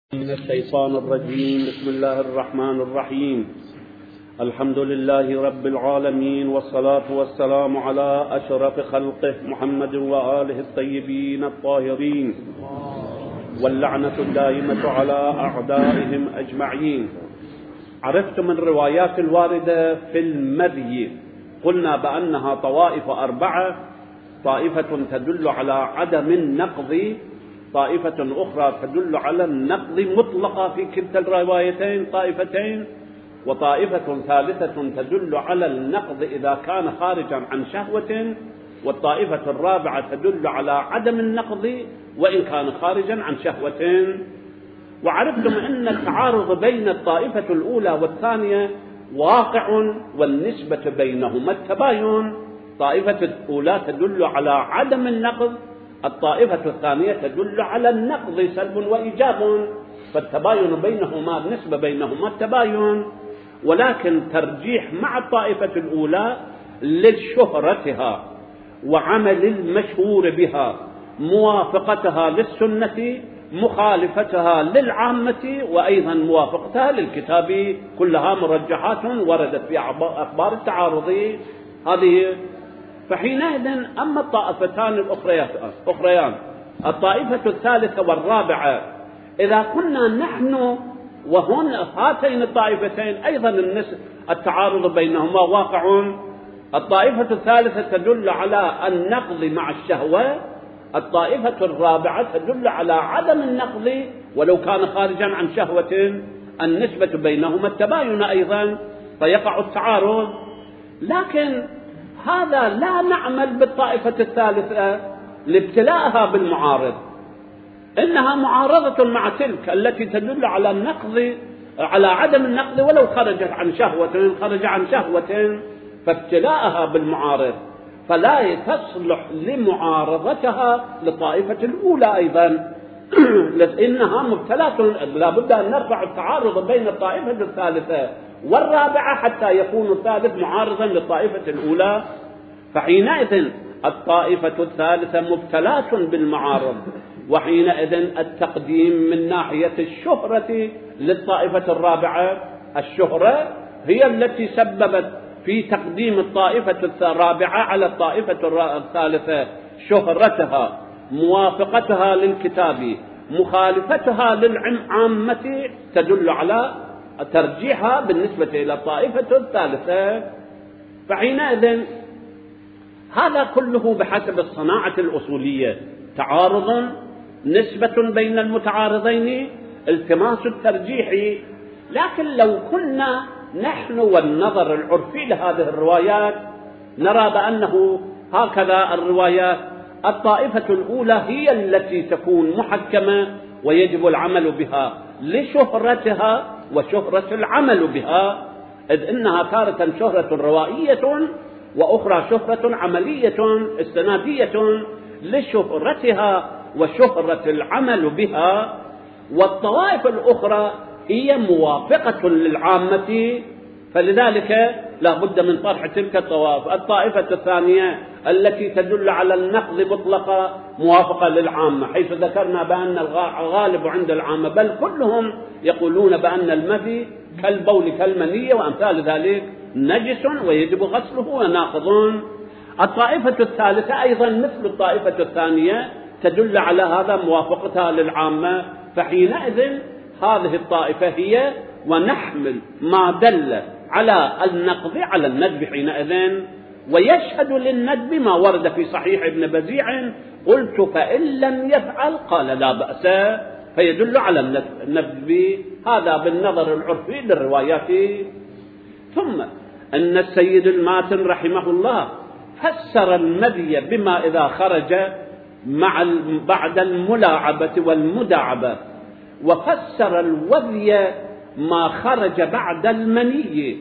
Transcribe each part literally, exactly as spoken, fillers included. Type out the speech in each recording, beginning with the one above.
من الشيطان الرجيم. بسم الله الرحمن الرحيم. الحمد لله رب العالمين، والصلاة والسلام على أشرف خلقه محمد وآله الطيبين الطاهرين، واللعنة الدائمة على أعدائهم أجمعين. عرفت من روايات الواردة في المذي قلنا بأنها طوائف أربعة: طائفة تدل على عدم النقض، طائفة أخرى تدل على النقض مطلقة في كلتا الروايتين طائفتين، وطائفة ثالثة تدل على النقض إذا كان خارجا عن شهوة، والطائفة الرابعة تدل على عدم النقض وإن كان خارجا عن شهوة. وعرفتم أن التعارض بين الطائفة الأولى والثانية واقع، والنسبة بينهما التباين. الطائفة الأولى تدل على عدم النقض، الطائفة الثانية تدل على النقض سلب وإيجاب، فالتباين بينهما النسبة بينهما التباين، ولكن ترجيح مع الطائفة الأولى لشهرتها وعمل المشهور بها، موافقتها للسنة، مخالفتها للعامة، وأيضا موافقتها للكتاب، كلها مرجحات وردت في أخبار التعارض هذه. فحينئذ أما الطائفتان الأخريان الطائفة الثالثة والرابعة، إذا كنا نحن وهن هاتين الطائفتين أيضا التعارض بينهما واقع، الطائفة الثالثة تدل على النقض مع الشهوة، الطائفة الرابعة تدل على عدم النقض ولو كان خارجا عن شهوة، النسبة بينهما التباين أيضا، فيقع التعارض. لكن هذا لا نعمل بالطائفة الثالثة لابتلاءها بالمعارض، إنها معارضة مع تلك التي تدل على النقض، على عدم النقض ولو خرجت عن شهوة، خرج عن شهوة، فابتلاءها بالمعارض فلا تصلح لمعارضتها للطائفة الأولى أيضا، لأنها مبتلاة. لا بد أن نرفع التعارض بين الطائفة الثالثة والرابعة حتى يكون الثالث معارضا للطائفة الأولى، فحينئذ الطائفة الثالثة مبتلاة بالمعارض، وحينئذ التقديم من ناحية الشهرة للطائفة الرابعة. الشهرة هي التي سببت في تقديم الطائفة الرابعة على الطائفة الثالثة، شهرتها، موافقتها للكتاب، مخالفتها للعامة، تدل على ترجيحها بالنسبة إلى الطائفة الثالثة. فحينئذ هذا كله بحسب الصناعة الأصولية: تعارض، نسبة بين المتعارضين، التماس الترجيح. لكن لو كنا نحن والنظر العرفي لهذه الروايات نرى بأنه هكذا الروايات، الطائفة الأولى هي التي تكون محكمة ويجب العمل بها لشهرتها وشهرة العمل بها، إذ إنها تارة شهرة روائية وأخرى شهرة عملية استنادية لشهرتها وشهرة العمل بها، والطوائف الأخرى هي موافقة للعامة، فلذلك لا بد من طرح تلك الطوائف. الطائفة الثانية التي تدل على النقض مطلقة موافقة للعامة، حيث ذكرنا بأن الغالب عند العامة بل كلهم يقولون بأن المذي كالبول كالمنية وأمثال ذلك نجس ويجب غسله وناقضون. الطائفة الثالثة أيضا مثل الطائفة الثانية تدل على هذا، موافقتها للعامة، فحينئذ هذه الطائفة هي ونحمل ما دل على النقض على الندب حينئذ، ويشهد للندب ما ورد في صحيح ابن بزيع: قلت فإن لم يفعل قال لا بأس، فيدل على الندب. هذا بالنظر العرفي للروايات. ثم أن السيد الماتن رحمه الله فسر المذي بما إذا خرج مع بعد الملاعبة والمداعبة، وفسر الوذي ما خرج بعد المني،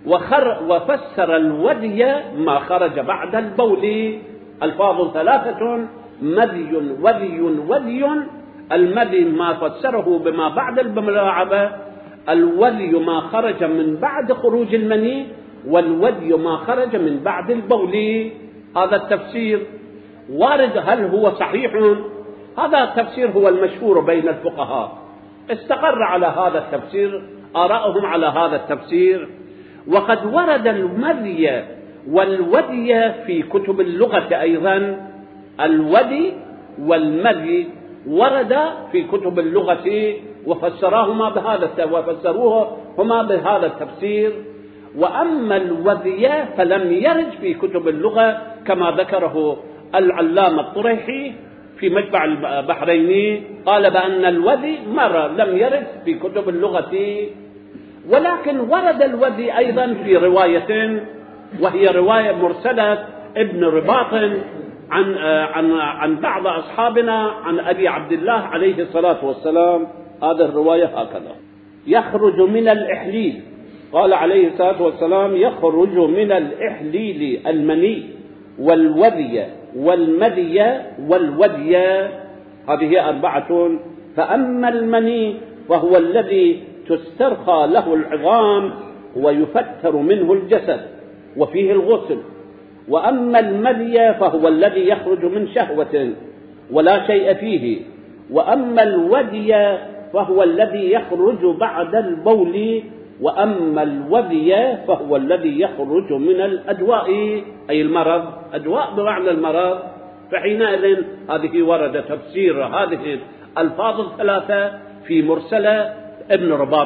وفسر الودي ما خرج بعد البول. الفاظ ثلاثة: مذي وذي وذي. المذي ما فسره بما بعد الملاعبة، الوذي ما خرج من بعد خروج المني، والودي ما خرج من بعد البول. هذا التفسير وارد. هل هو صحيح؟ هذا التفسير هو المشهور بين الفقهاء، استقر على هذا التفسير، آراؤهم على هذا التفسير. وقد ورد المذي والودي في كتب اللغة أيضا، الودي والمذي ورد في كتب اللغة وفسراهما بهذا وفسروهما بهذا التفسير. وأما الودي فلم يرد في كتب اللغة كما ذكره العلامة الطريحي في مجمع البحريني، قال بأن الودي مرة لم يرد في كتب اللغة، ولكن ورد الودي أيضا في رواية وهي رواية مرسلة ابن رباط عن عن عن بعض أصحابنا عن أبي عبد الله عليه الصلاة والسلام. هذه الرواية هكذا: يخرج من الإحليل، قال عليه الصلاة والسلام: يخرج من الإحليل المني والودي والمذي والودي، هذه أربعة. فأما المني فهو الذي تسترخى له العظام ويفتر منه الجسد وفيه الغسل. وأما المذي فهو الذي يخرج من شهوة ولا شيء فيه. وأما الودي فهو الذي يخرج بعد البول. وأما الودي فهو الذي يخرج من الأدواء، أي المرض، أدواء بمعنى المرض. فحينئذ هذه ورد تفسير هذه الألفاظ الثلاثة في مرسلة ابن رباط،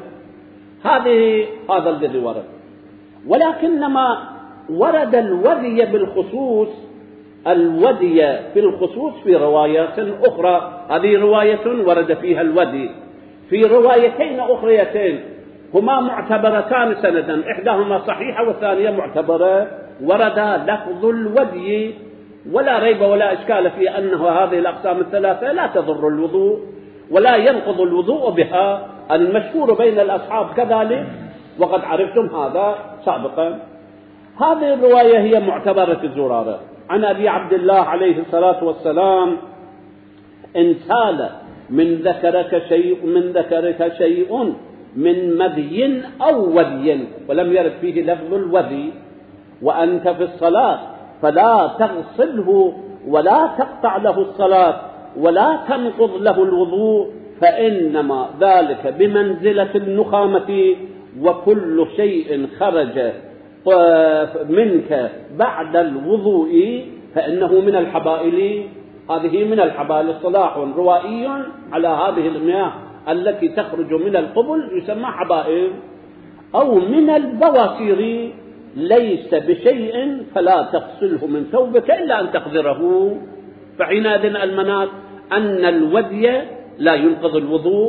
هذه هذا الذي ورد. ولكنما ورد الودي بالخصوص، الودي بالخصوص في روايات أخرى. هذه رواية ورد فيها الودي، في روايتين أخريتين هما معتبرتان سندا، إحداهما صحيحة والثانية معتبرة، ورد لفظ الودي، ولا ريب ولا إشكال في أنه هذه الأقسام الثلاثة لا تضر الوضوء ولا ينقض الوضوء بها، المشهور بين الأصحاب كذلك، وقد عرفتم هذا سابقا. هذه الرواية هي معتبرة الزرارة عن أبي عبد الله عليه الصلاة والسلام: إن سال من ذكرك شيء من ذكرك شيء من مذي أو ودي، ولم يرد فيه لفظ الودي، وأنت في الصلاة فلا تغسله ولا تقطع له الصلاة ولا تنقض له الوضوء، فإنما ذلك بمنزلة النخامة، وكل شيء خرج منك بعد الوضوء فإنه من الحبائل. هذه من الحبائل صلاح روائي على هذه المياه التي تخرج من القبل يسمى حبائل. أو من البواسير ليس بشيء فلا تغسله من ثوبك إلا أن تقذره. فحينئذ المناط أن الودي لا ينقض الوضوء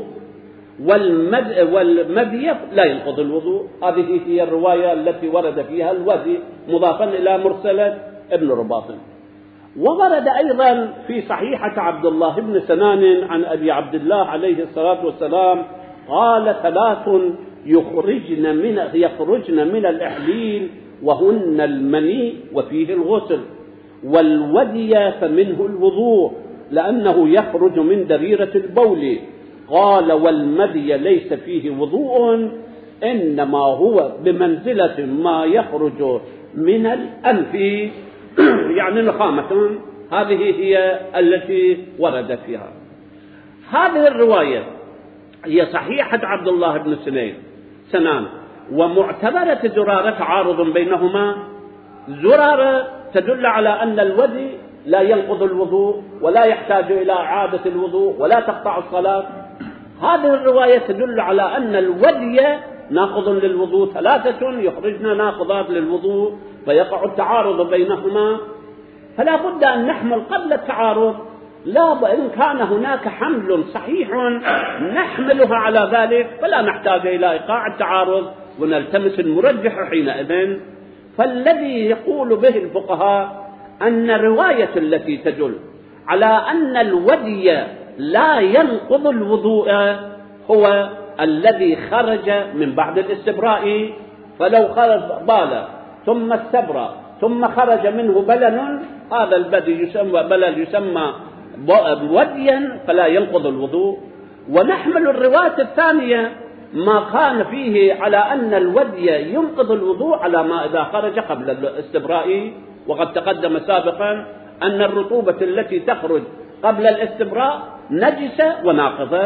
والمذي لا ينقض الوضوء. هذه هي الرواية التي ورد فيها الودي مضافا إلى مرسلة ابن رباط. وورد أيضا في صحيحة عبد الله بن سنان عن أبي عبد الله عليه الصلاة والسلام قال: ثلاث يخرجن من, يخرجن من الإحليل وهن المني وفيه الغسل، والودي فمنه الوضوء لأنه يخرج من دريرة البول. قال: والمذي ليس فيه وضوء إنما هو بمنزلة ما يخرج من الأنف يعني نخامة. هذه هي التي وردت فيها. هذه الرواية هي صحيحة عبد الله بن سنين سنان ومعتبرة زرارة، تعارض بينهما. زرارة تدل على أن الودي لا ينقض الوضوء ولا يحتاج إلى إعادة الوضوء ولا تقطع الصلاة. هذه الرواية تدل على أن الودي ناقض للوضوء، ثلاثة يخرجن ناقضات للوضوء، فيقع التعارض بينهما. فلا بد أن نحمل قبل التعارض، لا إن كان هناك حمل صحيح نحملها على ذلك، فلا نحتاج إلى إيقاع التعارض ونلتمس المرجح حينئذ. فالذي يقول به الفقهاء أن الرواية التي تدل على أن الودي لا ينقض الوضوء هو الذي خرج من بعد الاستبراء. فلو خرج بال ثم استبرأ ثم خرج منه بلل، هذا الذي يسمى بلل يسمى وديا فلا ينقض الوضوء. ونحمل الرواية الثانية ما كان فيه على أن الودي ينقض الوضوء على ما إذا خرج قبل الاستبراء. وقد تقدم سابقا أن الرطوبة التي تخرج قبل الاستبراء نجسة وناقضة،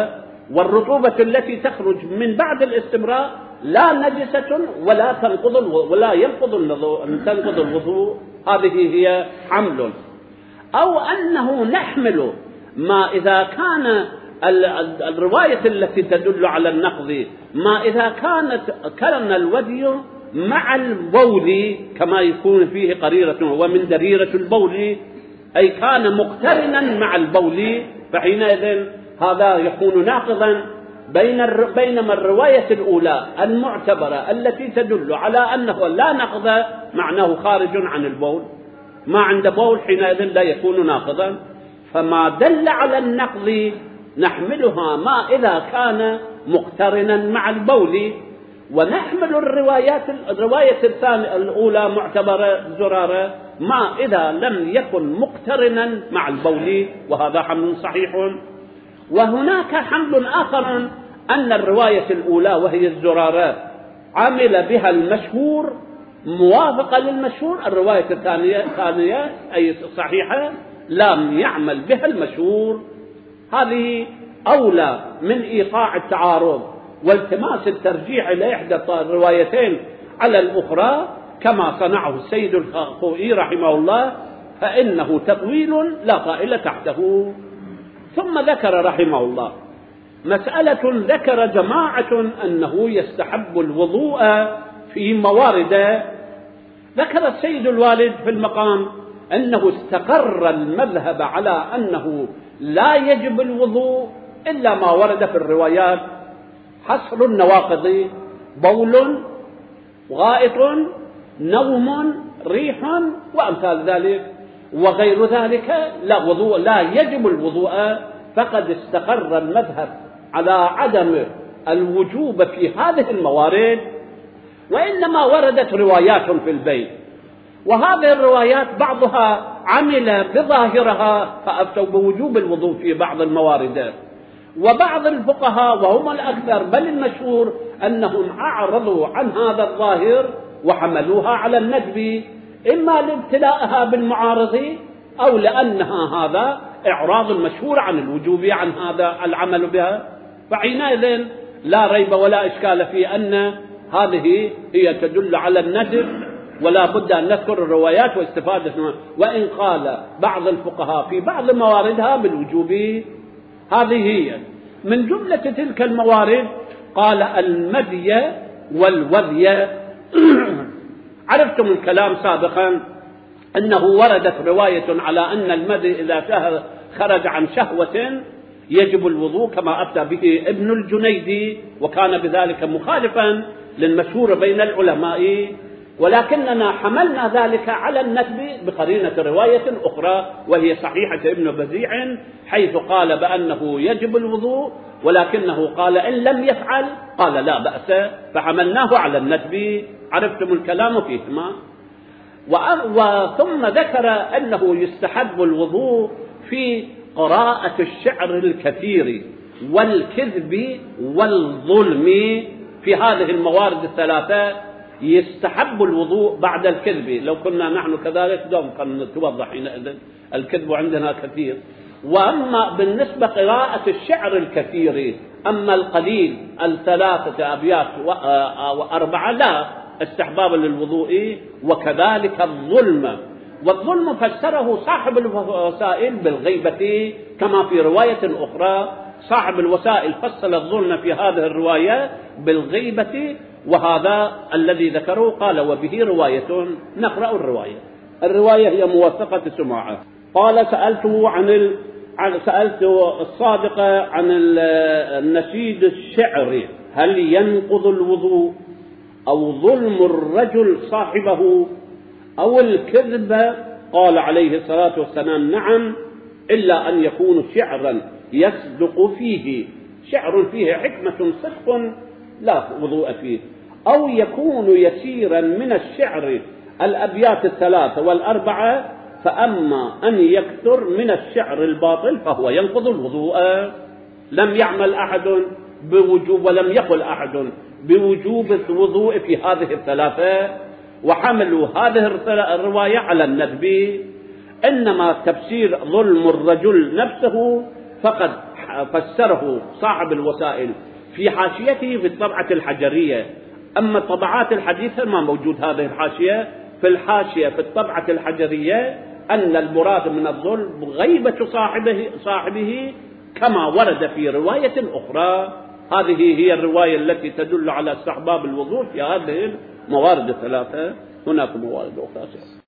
والرطوبة التي تخرج من بعد الاستبراء لا نجسة ولا تنقض ولا ينقض تنقض الوضوء، هذه هي حمل. أو أنه نحمل ما إذا كان الرواية التي تدل على النقض ما إذا كانت كان الودي مع البول كما يكون فيه قريرة ومن دريرة البول، أي كان مقترنا مع البول، فحينئذ هذا يكون ناقضا. بين بينما الرواية الأولى المعتبرة التي تدل على أنه لا نقض معناه خارج عن البول، ما عند بول حينئذ لا يكون ناقضا. فما دل على النقض نحملها ما إذا كان مقترنا مع البول، ونحمل الروايات الرواية الثانية الأولى معتبرة زرارة ما إذا لم يكن مقترنا مع البول، وهذا حمل صحيح. وهناك حمل آخر أن الرواية الأولى وهي الزرارة عمل بها المشهور موافقة للمشهور، الرواية الثانية الثانية أي صحيحة لم يعمل بها المشهور. هذه أولى من إيقاع التعارض والتماس الترجيح إلى إحدى الروايتين على الأخرى كما صنعه السيد الخوئي رحمه الله، فإنه تطويل لا طائل تحته. ثم ذكر رحمه الله مسألة، ذكر جماعة أنه يستحب الوضوء في موارد. ذكر السيد الوالد في المقام أنه استقر المذهب على أنه لا يجب الوضوء إلا ما ورد في الروايات: حصر النواقض، بول، غائط، نوم، ريح، وأمثال ذلك، وغير ذلك لا وضوء، لا يجب الوضوء. فقد استقر المذهب على عدم الوجوب في هذه الموارد، وإنما وردت روايات في البيت، وهذه الروايات بعضها عمل بظاهرها فأفتوا بوجوب الوضوء في بعض الموارد، وبعض الفقهاء وهم الأكثر بل المشهور أنهم أعرضوا عن هذا الظاهر وحملوها على الندب، إما لابتلاءها بالمعارض أو لأنها هذا إعراض المشهور عن الوجوب عن هذا العمل بها. فحينئذ لا ريب ولا إشكال في أن هذه هي تدل على الندب، ولا بد أن نذكر الروايات واستفادة. وإن قال بعض الفقهاء في بعض مواردها بالوجوب، هذه هي من جملة تلك الموارد. قال المدي والوذي. عرفتم الكلام سابقا أنه وردت رواية على أن المدي إذا خرج عن شهوة يجب الوضوء كما أفتى به ابن الجنيدي، وكان بذلك مخالفا للمشهور بين العلماء، ولكننا حملنا ذلك على الندب بقرينة رواية أخرى وهي صحيحة ابن بزيع، حيث قال بأنه يجب الوضوء، ولكنه قال إن لم يفعل قال لا بأس، فحملناه على الندب. عرفتم الكلام فيهما. وثم ذكر أنه يستحب الوضوء في قراءة الشعر الكثير والكذب والظلم. في هذه الموارد الثلاثة يستحب الوضوء بعد الكذب. لو كنا نحن كذلك دوم كان توضح حينئذ الكذب عندنا كثير. وأما بالنسبة قراءة الشعر الكثير، أما القليل الثلاثة أبيات وأربعة لا استحباب للوضوء. وكذلك الظلم، والظلم فسره صاحب الوسائل بالغيبة كما في رواية أخرى. صاحب الوسائل فصل الظلم في هذه الرواية بالغيبة، وهذا الذي ذكره قال وبه رواية. نقرأ الرواية. الرواية هي موثقة سماعة. قال سألته عن ال... سألت الصادق عن النشيد الشعري هل ينقض الوضوء أو ظلم الرجل صاحبه أو الكذب؟ قال عليه الصلاة والسلام نعم، إلا أن يكون شعرا يصدق فيه، شعر فيه حكمة صدق لا وضوء فيه، أو يكون يسيرا من الشعر الأبيات الثلاثة والأربعة، فأما أن يكثر من الشعر الباطل فهو ينقض الوضوء. لم يعمل أحد بوجوب ولم يقل أحد بوجوب الوضوء في هذه الثلاثة، وحملوا هذه الرواية على الندب. إنما تفسير ظلم الرجل نفسه فقد فسره صاحب الوسائل في حاشيته في الطبعة الحجرية. أما الطبعات الحديثة ما موجود هذه الحاشية. في الحاشية في الطبعة الحجرية أن المراد من الظلم غيبة صاحبه, صاحبه كما ورد في رواية أخرى. هذه هي الرواية التي تدل على استحباب الوضوء في هذه الموارد الثلاثة. هناك موارد أخرى.